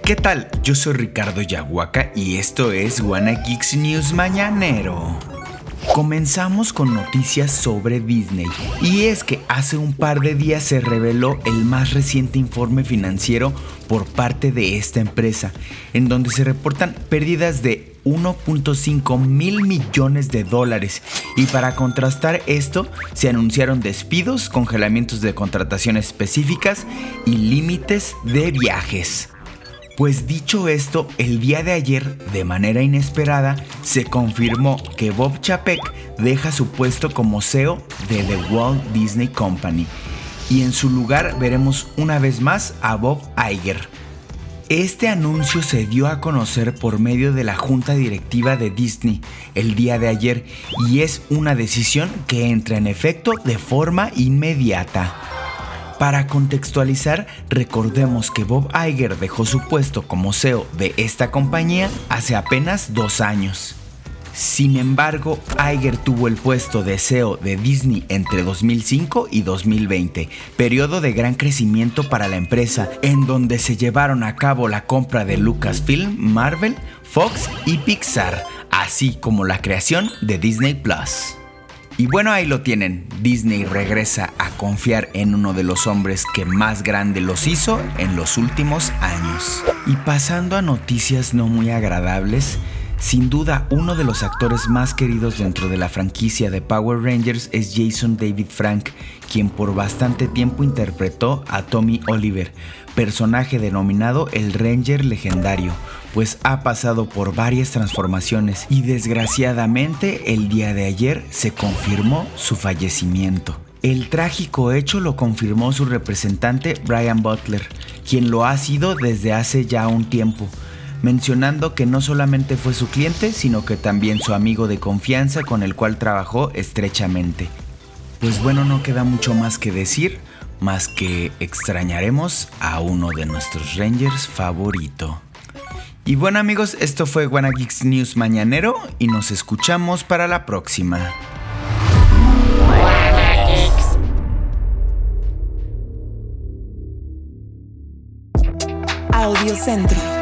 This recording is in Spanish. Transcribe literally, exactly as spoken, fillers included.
¿Qué tal? Yo soy Ricardo Yahuaca y esto es Wanna Geeks News Mañanero. Comenzamos con noticias sobre Disney, y es que hace un par de días se reveló el más reciente informe financiero por parte de esta empresa, en donde se reportan pérdidas de uno punto cinco mil millones de dólares, y para contrastar esto se anunciaron despidos, congelamientos de contrataciones específicas y límites de viajes. Pues dicho esto, el día de ayer, de manera inesperada, se confirmó que Bob Chapek deja su puesto como C E O de The Walt Disney Company, y en su lugar veremos una vez más a Bob Iger. Este anuncio se dio a conocer por medio de la junta directiva de Disney el día de ayer, y es una decisión que entra en efecto de forma inmediata. Para contextualizar, recordemos que Bob Iger dejó su puesto como C E O de esta compañía hace apenas dos años. Sin embargo, Iger tuvo el puesto de C E O de Disney entre dos mil cinco y dos mil veinte, periodo de gran crecimiento para la empresa, en donde se llevaron a cabo la compra de Lucasfilm, Marvel, Fox y Pixar, así como la creación de Disney Plus. Y bueno, ahí lo tienen, Disney regresa a confiar en uno de los hombres que más grande los hizo en los últimos años. Y pasando a noticias no muy agradables, sin duda uno de los actores más queridos dentro de la franquicia de Power Rangers es Jason David Frank, quien por bastante tiempo interpretó a Tommy Oliver, personaje denominado el Ranger legendario, pues ha pasado por varias transformaciones y desgraciadamente el día de ayer se confirmó su fallecimiento. El trágico hecho lo confirmó su representante Brian Butler, quien lo ha sido desde hace ya un tiempo, mencionando que no solamente fue su cliente, sino que también su amigo de confianza con el cual trabajó estrechamente. Pues bueno, no queda mucho más que decir, más que extrañaremos a uno de nuestros Rangers favorito. Y bueno amigos, esto fue Wanna Geeks News Mañanero y nos escuchamos para la próxima. Audio Centro.